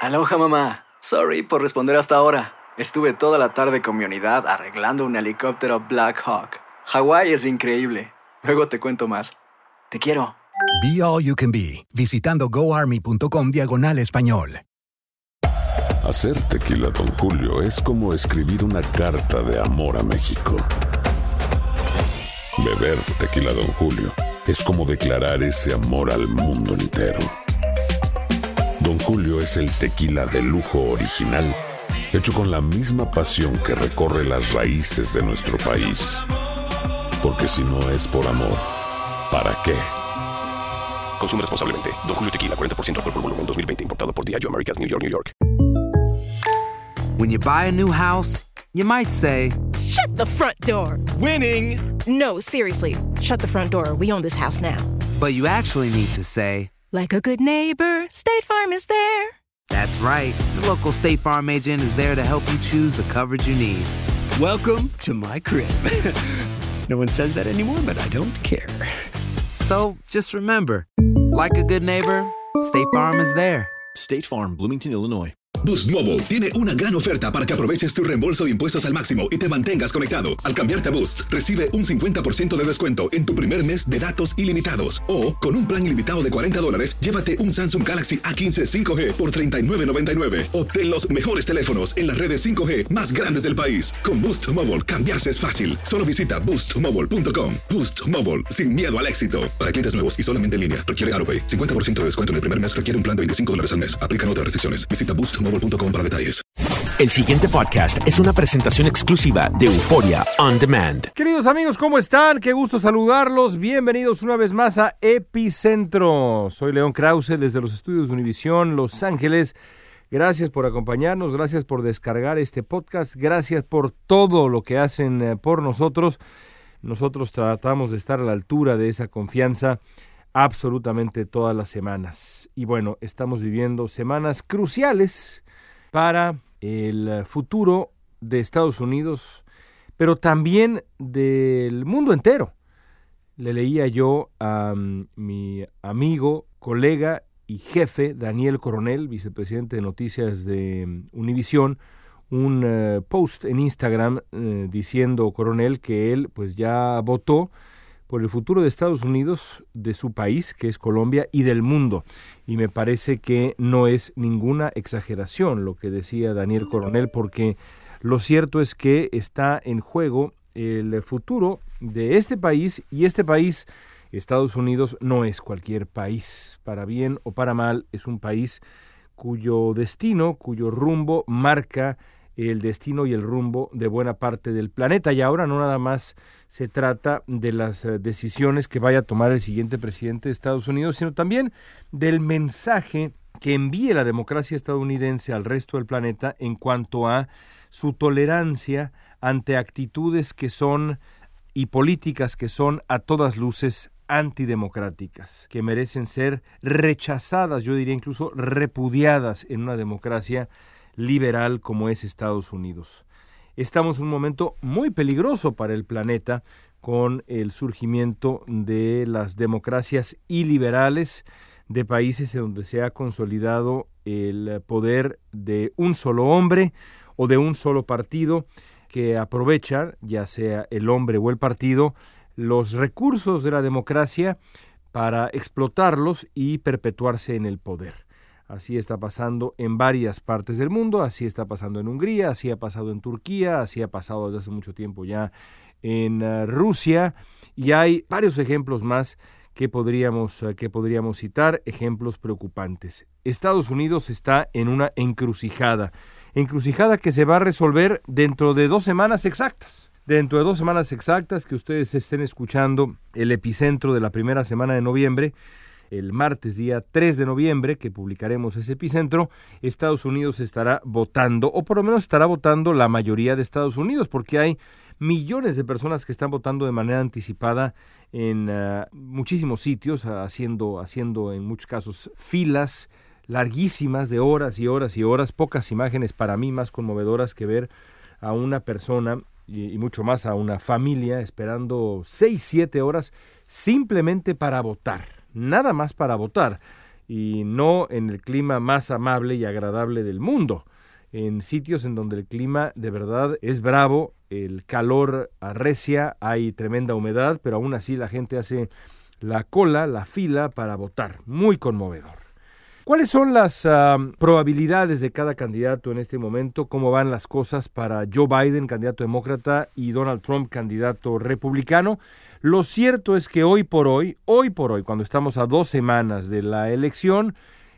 Aloha, mamá. Sorry por responder hasta ahora. Estuve toda la tarde con mi unidad arreglando un helicóptero Black Hawk. Hawái es increíble. Luego te cuento más. Te quiero. Be All You Can Be, visitando goarmy.com/español. Hacer tequila Don Julio es como escribir una carta de amor a México. Beber tequila Don Julio es como declarar ese amor al mundo entero. Don Julio es el tequila de lujo original, hecho con la misma pasión que recorre las raíces de nuestro país. Porque si no es por amor, ¿para qué? Consume responsablemente. Don Julio Tequila, 40% alcohol por volumen, 2020. Importado por Diageo Americas, New York, New York. When you buy a new house, you might say, "Shut the front door." Winning! No, seriously. Shut the front door. We own this house now. But you actually need to say, like a good neighbor, State Farm is there. That's right. The local State Farm agent is there to help you choose the coverage you need. Welcome to my crib. No one says that anymore, but I don't care. So, just remember, like a good neighbor, State Farm is there. State Farm, Bloomington, Illinois. Boost Mobile tiene una gran oferta para que aproveches tu reembolso de impuestos al máximo y te mantengas conectado. Al cambiarte a Boost, recibe un 50% de descuento en tu primer mes de datos ilimitados. O, con un plan ilimitado de $40, llévate un Samsung Galaxy A15 5G por $39.99. Obtén los mejores teléfonos en las redes 5G más grandes del país. Con Boost Mobile, cambiarse es fácil. Solo visita boostmobile.com. Boost Mobile, sin miedo al éxito. Para clientes nuevos y solamente en línea, requiere AutoPay. 50% de descuento en el primer mes requiere un plan de $25 al mes. Aplican otras restricciones. Visita boostmobile.com para detalles. El siguiente podcast es una presentación exclusiva de Euforia On Demand. Queridos amigos, ¿cómo están? Qué gusto saludarlos. Bienvenidos una vez más a Epicentro. Soy León Krause desde los estudios de Univisión, Los Ángeles. Gracias por acompañarnos, gracias por descargar este podcast, gracias por todo lo que hacen por nosotros. Nosotros tratamos de estar a la altura de esa confianza absolutamente todas las semanas. Y bueno, estamos viviendo semanas cruciales para el futuro de Estados Unidos, pero también del mundo entero. Le leía yo a mi amigo, colega y jefe, Daniel Coronel, vicepresidente de noticias de Univisión, un post en Instagram diciendo, Coronel, que él pues ya votó por el futuro de Estados Unidos, de su país, que es Colombia, y del mundo. Y me parece que no es ninguna exageración lo que decía Daniel Coronel, porque lo cierto es que está en juego el futuro de este país, y este país, Estados Unidos, no es cualquier país. Para bien o para mal, es un país cuyo destino, cuyo rumbo marca el destino y el rumbo de buena parte del planeta. Y ahora no nada más se trata de las decisiones que vaya a tomar el siguiente presidente de Estados Unidos, sino también del mensaje que envíe la democracia estadounidense al resto del planeta en cuanto a su tolerancia ante actitudes que son y políticas que son a todas luces antidemocráticas, que merecen ser rechazadas, yo diría incluso repudiadas en una democracia liberal como es Estados Unidos. Estamos en un momento muy peligroso para el planeta con el surgimiento de las democracias iliberales de países en donde se ha consolidado el poder de un solo hombre o de un solo partido que aprovecha, ya sea el hombre o el partido, los recursos de la democracia para explotarlos y perpetuarse en el poder. Así está pasando en varias partes del mundo, así está pasando en Hungría, así ha pasado en Turquía, así ha pasado desde hace mucho tiempo ya en Rusia, y hay varios ejemplos más que podríamos citar, ejemplos preocupantes. Estados Unidos está en una encrucijada que se va a resolver dentro de 2 semanas exactas. Dentro de 2 semanas exactas que ustedes estén escuchando el epicentro de la primera semana de noviembre, el martes día 3 de noviembre, que publicaremos ese epicentro, Estados Unidos estará votando, o por lo menos estará votando la mayoría de Estados Unidos, porque hay millones de personas que están votando de manera anticipada en muchísimos sitios, haciendo en muchos casos filas larguísimas de horas y horas y horas, pocas imágenes para mí más conmovedoras que ver a una persona y mucho más a una familia esperando 6-7 horas simplemente para votar. Nada más para votar. y no en el clima más amable y agradable del mundo, en sitios en donde el clima de verdad es bravo, el calor arrecia, hay tremenda humedad, pero aún así la gente hace la fila para votar. Muy conmovedor. ¿Cuáles son las probabilidades de cada candidato en este momento? ¿Cómo van las cosas para Joe Biden, candidato demócrata, y Donald Trump, candidato republicano? Lo cierto es que hoy por hoy, cuando estamos a 2 semanas de la elección,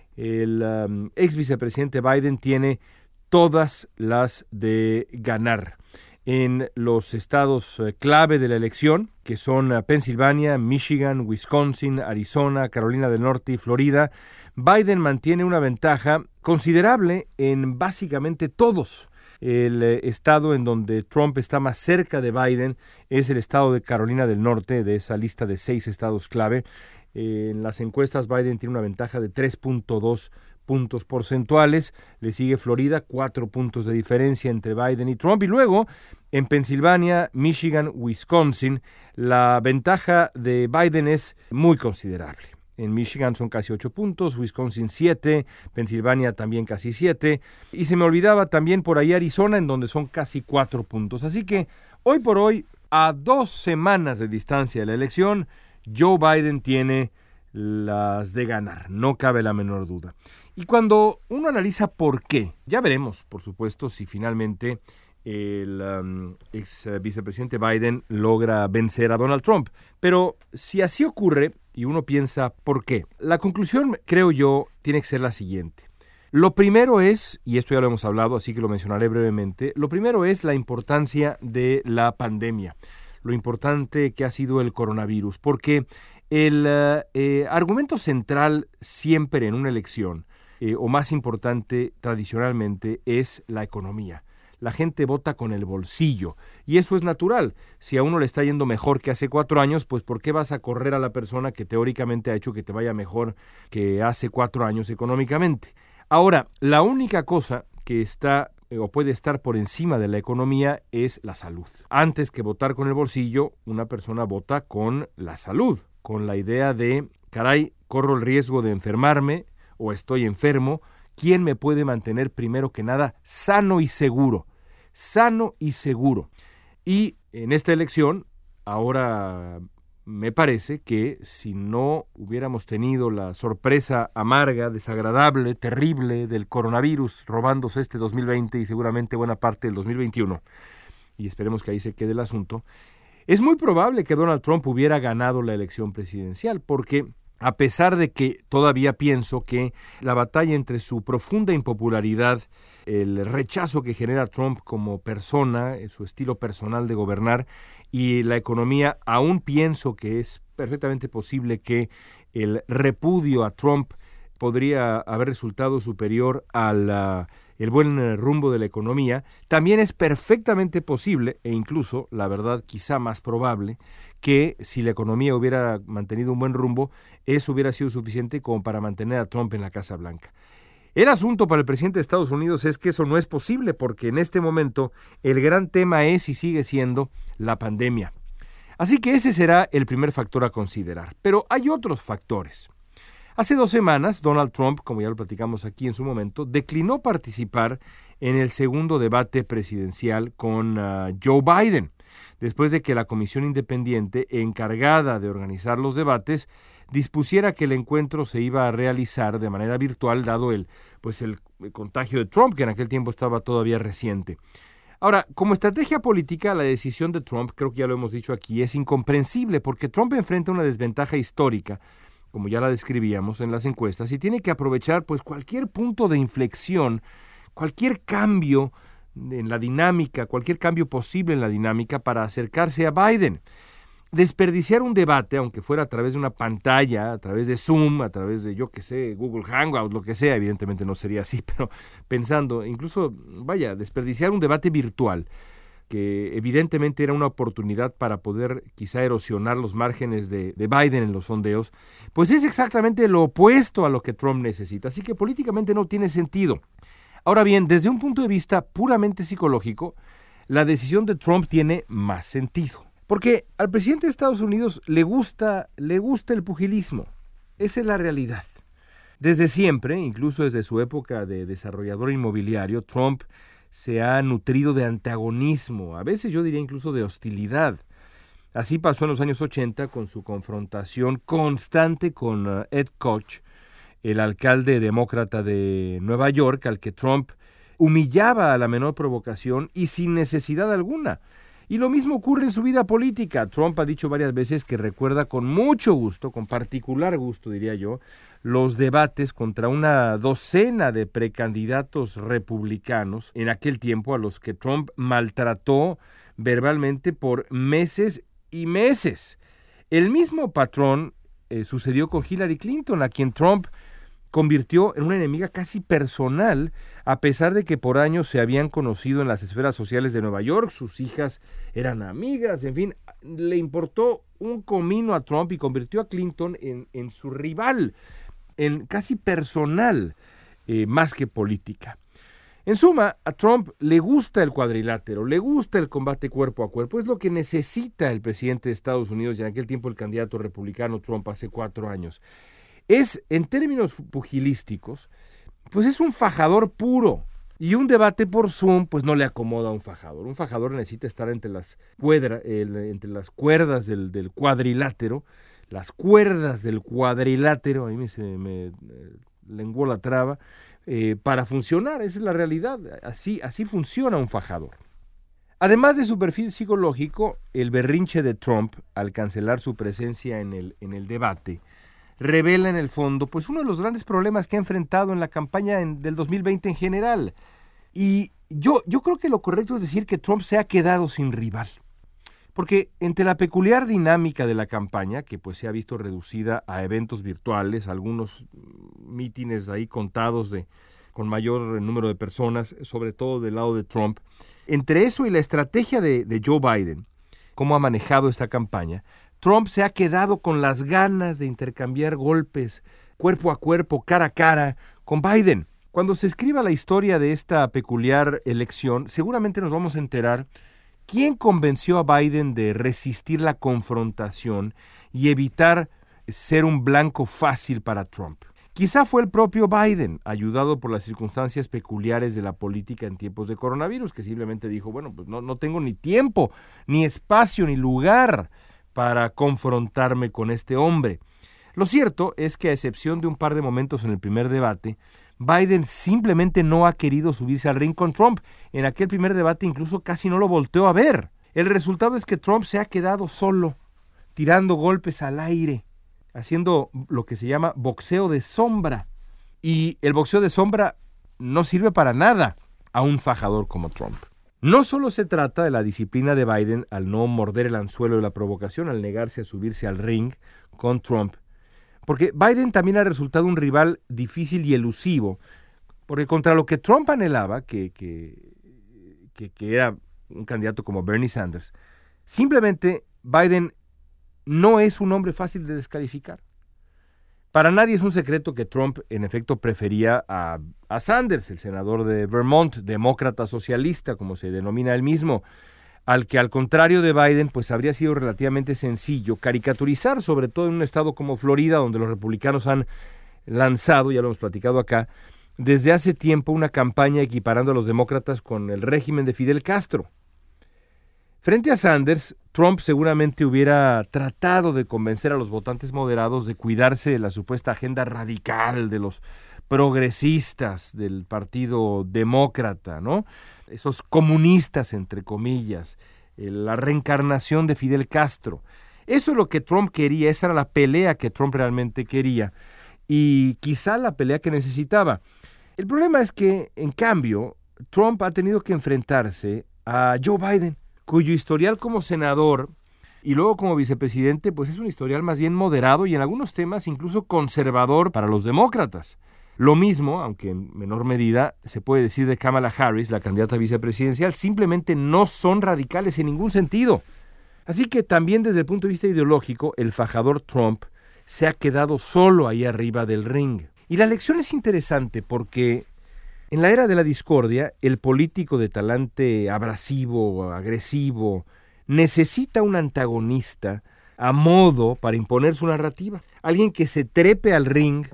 el ex vicepresidente Biden tiene todas las de ganar. En los estados clave de la elección, que son Pensilvania, Michigan, Wisconsin, Arizona, Carolina del Norte y Florida, Biden mantiene una ventaja considerable en básicamente todos. El estado en donde Trump está más cerca de Biden es el estado de Carolina del Norte, de esa lista de 6 estados clave. En las encuestas Biden tiene una ventaja de 3.2 puntos porcentuales, le sigue Florida, 4 puntos de diferencia entre Biden y Trump, y luego en Pensilvania, Michigan, Wisconsin, la ventaja de Biden es muy considerable. En Michigan son casi 8 puntos, Wisconsin 7, Pensilvania también casi 7, y se me olvidaba también por ahí Arizona, en donde son casi 4 puntos. Así que hoy por hoy, a 2 semanas de distancia de la elección, Joe Biden tiene las de ganar, no cabe la menor duda. Y cuando uno analiza por qué, ya veremos, por supuesto, si finalmente el ex vicepresidente Biden logra vencer a Donald Trump. Pero si así ocurre, y uno piensa ¿por qué? La conclusión, creo yo, tiene que ser la siguiente. Lo primero es, y esto ya lo hemos hablado, así que lo mencionaré brevemente, lo primero es la importancia de la pandemia, lo importante que ha sido el coronavirus, porque el argumento central siempre en una elección, o más importante tradicionalmente, es la economía. La gente vota con el bolsillo, y eso es natural. Si a uno le está yendo mejor que hace 4 años, pues ¿por qué vas a correr a la persona que teóricamente ha hecho que te vaya mejor que hace 4 años económicamente? Ahora, la única cosa que está o puede estar por encima de la economía es la salud. Antes que votar con el bolsillo, una persona vota con la salud, con la idea de, caray, corro el riesgo de enfermarme o estoy enfermo, ¿quién me puede mantener primero que nada sano y seguro? Sano y seguro. Y en esta elección, ahora me parece que si no hubiéramos tenido la sorpresa amarga, desagradable, terrible del coronavirus robándose este 2020 y seguramente buena parte del 2021, y esperemos que ahí se quede el asunto, es muy probable que Donald Trump hubiera ganado la elección presidencial, porque a pesar de que todavía pienso que la batalla entre su profunda impopularidad, el rechazo que genera Trump como persona, su estilo personal de gobernar y la economía, aún pienso que es perfectamente posible que el repudio a Trump podría haber resultado superior al el buen rumbo de la economía. También es perfectamente posible, e incluso, la verdad, quizá más probable, que si la economía hubiera mantenido un buen rumbo, eso hubiera sido suficiente como para mantener a Trump en la Casa Blanca. El asunto para el presidente de Estados Unidos es que eso no es posible, porque en este momento el gran tema es y sigue siendo la pandemia. Así que ese será el primer factor a considerar. Pero hay otros factores. Hace 2 semanas, Donald Trump, como ya lo platicamos aquí en su momento, declinó participar en el segundo debate presidencial con Joe Biden, después de que la comisión independiente encargada de organizar los debates dispusiera que el encuentro se iba a realizar de manera virtual, dado el contagio de Trump, que en aquel tiempo estaba todavía reciente. Ahora, como estrategia política, la decisión de Trump, creo que ya lo hemos dicho aquí, es incomprensible, porque Trump enfrenta una desventaja histórica, como ya la describíamos en las encuestas, y tiene que aprovechar cualquier punto de inflexión, cualquier cambio en la dinámica, cualquier cambio posible en la dinámica para acercarse a Biden. Desperdiciar un debate, aunque fuera a través de una pantalla, a través de Zoom, a través de, Google Hangout, lo que sea, evidentemente no sería así, pero pensando, incluso, desperdiciar un debate virtual, que evidentemente era una oportunidad para poder quizá erosionar los márgenes de Biden en los sondeos, pues es exactamente lo opuesto a lo que Trump necesita, así que políticamente no tiene sentido. Ahora bien, desde un punto de vista puramente psicológico, la decisión de Trump tiene más sentido, porque al presidente de Estados Unidos le gusta el pugilismo, esa es la realidad. Desde siempre, incluso desde su época de desarrollador inmobiliario, Trump se ha nutrido de antagonismo, a veces yo diría incluso de hostilidad. Así pasó en los años 80 con su confrontación constante con Ed Koch, el alcalde demócrata de Nueva York, al que Trump humillaba a la menor provocación y sin necesidad alguna. Y lo mismo ocurre en su vida política. Trump ha dicho varias veces que recuerda con mucho gusto, con particular gusto diría yo, los debates contra una docena de precandidatos republicanos en aquel tiempo a los que Trump maltrató verbalmente por meses y meses. El mismo patrón sucedió con Hillary Clinton, a quien Trump convirtió en una enemiga casi personal, a pesar de que por años se habían conocido en las esferas sociales de Nueva York, sus hijas eran amigas, en fin, le importó un comino a Trump y convirtió a Clinton en su rival, en casi personal, más que política. En suma, a Trump le gusta el cuadrilátero, le gusta el combate cuerpo a cuerpo, es lo que necesita el presidente de Estados Unidos y en aquel tiempo el candidato republicano Trump hace 4 años. Es, en términos pugilísticos, pues es un fajador puro. Y un debate por Zoom, pues no le acomoda a un fajador. Un fajador necesita estar entre las cuerdas del cuadrilátero. Las cuerdas del cuadrilátero, ahí se me lenguó la traba, para funcionar. Esa es la realidad. Así funciona un fajador. Además de su perfil psicológico, el berrinche de Trump al cancelar su presencia en el debate revela en el fondo pues uno de los grandes problemas que ha enfrentado en la campaña del 2020 en general. Y yo creo que lo correcto es decir que Trump se ha quedado sin rival. Porque entre la peculiar dinámica de la campaña, que pues se ha visto reducida a eventos virtuales, algunos mítines ahí contados con mayor número de personas, sobre todo del lado de Trump, entre eso y la estrategia de Joe Biden, cómo ha manejado esta campaña, Trump se ha quedado con las ganas de intercambiar golpes cuerpo a cuerpo, cara a cara, con Biden. Cuando se escriba la historia de esta peculiar elección, seguramente nos vamos a enterar quién convenció a Biden de resistir la confrontación y evitar ser un blanco fácil para Trump. Quizá fue el propio Biden, ayudado por las circunstancias peculiares de la política en tiempos de coronavirus, que simplemente dijo, bueno, pues no tengo ni tiempo, ni espacio, ni lugar para confrontarme con este hombre. Lo cierto es que a excepción de un par de momentos en el primer debate, Biden simplemente no ha querido subirse al ring con Trump. En aquel primer debate incluso casi no lo volteó a ver. El resultado es que Trump se ha quedado solo, tirando golpes al aire, haciendo lo que se llama boxeo de sombra. Y el boxeo de sombra no sirve para nada a un fajador como Trump. No solo se trata de la disciplina de Biden al no morder el anzuelo de la provocación, al negarse a subirse al ring con Trump, porque Biden también ha resultado un rival difícil y elusivo, porque contra lo que Trump anhelaba, que era un candidato como Bernie Sanders, simplemente Biden no es un hombre fácil de descalificar. Para nadie es un secreto que Trump, en efecto, prefería a Sanders, el senador de Vermont, demócrata socialista, como se denomina él mismo, al que, al contrario de Biden, pues habría sido relativamente sencillo caricaturizar, sobre todo en un estado como Florida, donde los republicanos han lanzado, ya lo hemos platicado acá, desde hace tiempo una campaña equiparando a los demócratas con el régimen de Fidel Castro. Frente a Sanders, Trump seguramente hubiera tratado de convencer a los votantes moderados de cuidarse de la supuesta agenda radical de los progresistas del Partido Demócrata, ¿no? Esos comunistas, entre comillas, la reencarnación de Fidel Castro. Eso es lo que Trump quería, esa era la pelea que Trump realmente quería y quizá la pelea que necesitaba. El problema es que, en cambio, Trump ha tenido que enfrentarse a Joe Biden, cuyo historial como senador y luego como vicepresidente pues es un historial más bien moderado y en algunos temas incluso conservador para los demócratas. Lo mismo, aunque en menor medida, se puede decir de Kamala Harris, la candidata vicepresidencial, simplemente no son radicales en ningún sentido. Así que también desde el punto de vista ideológico, el fajador Trump se ha quedado solo ahí arriba del ring. Y la lección es interesante porque en la era de la discordia, el político de talante abrasivo, agresivo, necesita un antagonista a modo para imponer su narrativa. Alguien que se trepe al ring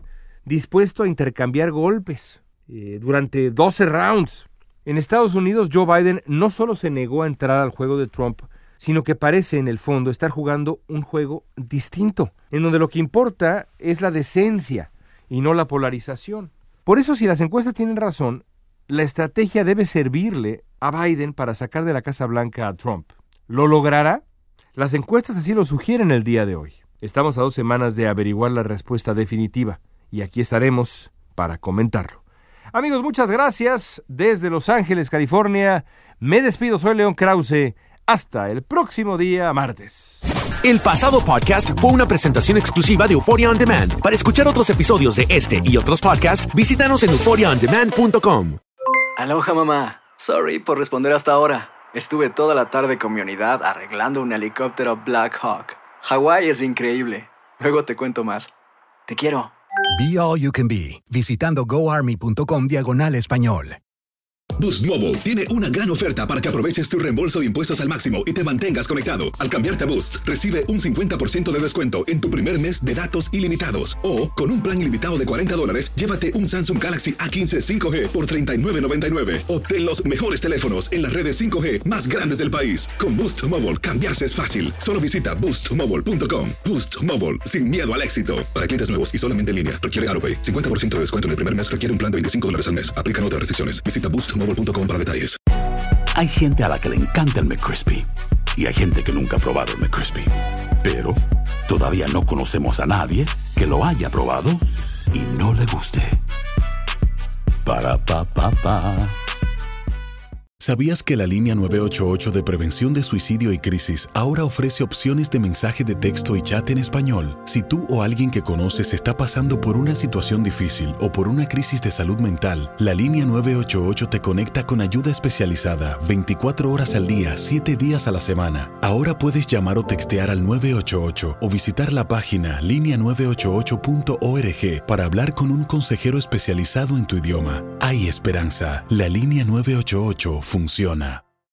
dispuesto a intercambiar golpes durante 12 rounds. En Estados Unidos, Joe Biden no solo se negó a entrar al juego de Trump, sino que parece en el fondo estar jugando un juego distinto, en donde lo que importa es la decencia y no la polarización. Por eso, si las encuestas tienen razón, la estrategia debe servirle a Biden para sacar de la Casa Blanca a Trump. ¿Lo logrará? Las encuestas así lo sugieren el día de hoy. Estamos a 2 semanas de averiguar la respuesta definitiva y aquí estaremos para comentarlo. Amigos, muchas gracias. Desde Los Ángeles, California, me despido. Soy León Krause. Hasta el próximo día, martes. El pasado podcast fue una presentación exclusiva de Euphoria On Demand. Para escuchar otros episodios de este y otros podcasts, visítanos en euphoriaondemand.com. Aloha, mamá. Sorry por responder hasta ahora. Estuve toda la tarde con mi unidad arreglando un helicóptero Black Hawk. Hawái es increíble. Luego te cuento más. Te quiero. Be All You Can Be, visitando goarmy.com/español. Boost Mobile tiene una gran oferta para que aproveches tu reembolso de impuestos al máximo y te mantengas conectado. Al cambiarte a Boost, recibe un 50% de descuento en tu primer mes de datos ilimitados. O, con un plan ilimitado de $40, llévate un Samsung Galaxy A15 5G por $39.99. Obtén los mejores teléfonos en las redes 5G más grandes del país. Con Boost Mobile, cambiarse es fácil. Solo visita boostmobile.com. Boost Mobile, sin miedo al éxito. Para clientes nuevos y solamente en línea, requiere AroPay. 50% de descuento en el primer mes requiere un plan de $25 al mes. Aplican otras restricciones. Visita boostmobile.com para detalles. Hay gente a la que le encanta el McCrispy y hay gente que nunca ha probado el McCrispy. Pero todavía no conocemos a nadie que lo haya probado y no le guste. Para pa pa pa. ¿Sabías que la línea 988 de prevención de suicidio y crisis ahora ofrece opciones de mensaje de texto y chat en español? Si tú o alguien que conoces está pasando por una situación difícil o por una crisis de salud mental, la línea 988 te conecta con ayuda especializada 24 horas al día, 7 días a la semana. Ahora puedes llamar o textear al 988 o visitar la página linea988.org para hablar con un consejero especializado en tu idioma. Hay esperanza. La línea 988 funciona.